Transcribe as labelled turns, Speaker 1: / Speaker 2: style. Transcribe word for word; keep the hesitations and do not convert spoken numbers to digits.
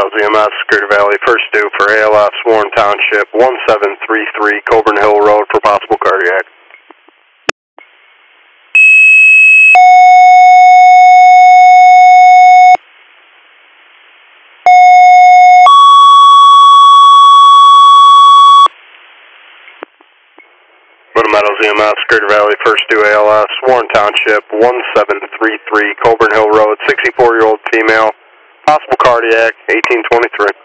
Speaker 1: Meadows E M S, Crater Valley, first due for A L S, Warren Township, one seven three three Coburn Hill Road for possible cardiac. Meadows E M S, Crater Valley, first due A L S, Warren Township, one seven three three Coburn Hill Road, sixty-four-year-old female, possible cardiac, eighteen twenty-three.